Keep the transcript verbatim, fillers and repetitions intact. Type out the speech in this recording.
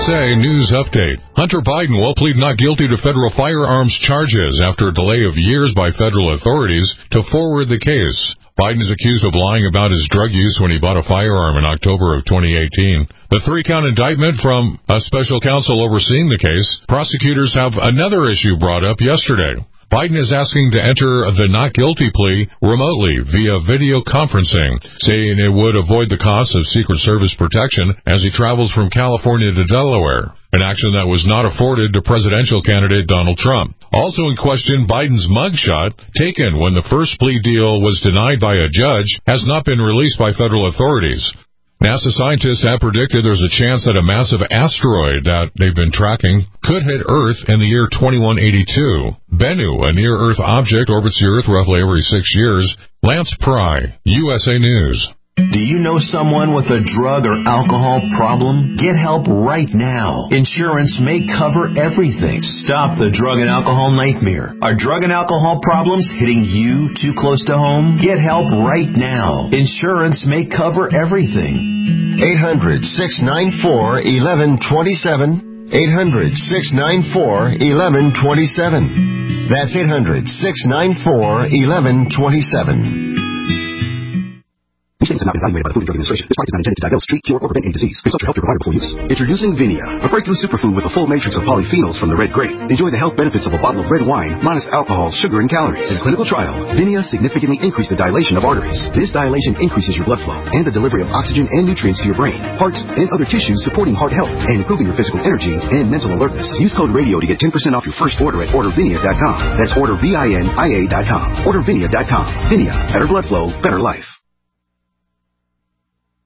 S A News Update. Hunter Biden will plead not guilty to federal firearms charges after a delay of years by federal authorities to forward the case. Biden is accused of lying about his drug use when he bought a firearm in October of twenty eighteen. The three-count indictment from a special counsel overseeing the case, prosecutors have another issue brought up yesterday. Biden is asking to enter the not guilty plea remotely via video conferencing, saying it would avoid the cost of Secret Service protection as he travels from California to Delaware, an action that was not afforded to presidential candidate Donald Trump. Also in question, Biden's mugshot, taken when the first plea deal was denied by a judge, has not been released by federal authorities. NASA scientists have predicted there's a chance that a massive asteroid that they've been tracking could hit Earth in the year twenty-one eighty-two. Bennu, a near-Earth object, orbits the Earth roughly every six years. Lance Pry, U S A News. Do you know someone with a drug or alcohol problem? Get help right now. Insurance may cover everything. Stop the drug and alcohol nightmare. Are drug and alcohol problems hitting you too close to home? Get help right now. Insurance may cover everything. eight hundred, six nine four, one one two seven. eight hundred, six nine four, one one two seven. That's eight hundred, six nine four, one one two seven. These statements have not been evaluated by the Food and Drug Administration. This product is not intended to diagnose, treat, cure, or prevent any disease. Consult your healthcare provider before use. Introducing Vinia, a breakthrough superfood with a full matrix of polyphenols from the red grape. Enjoy the health benefits of a bottle of red wine, minus alcohol, sugar, and calories. In a clinical trial, Vinia significantly increased the dilation of arteries. This dilation increases your blood flow and the delivery of oxygen and nutrients to your brain, hearts, and other tissues, supporting heart health and improving your physical energy and mental alertness. Use code RADIO to get ten percent off your first order at order vinia dot com. That's order V I N I A dot com. order vinia dot com. Vinia, better blood flow, better life.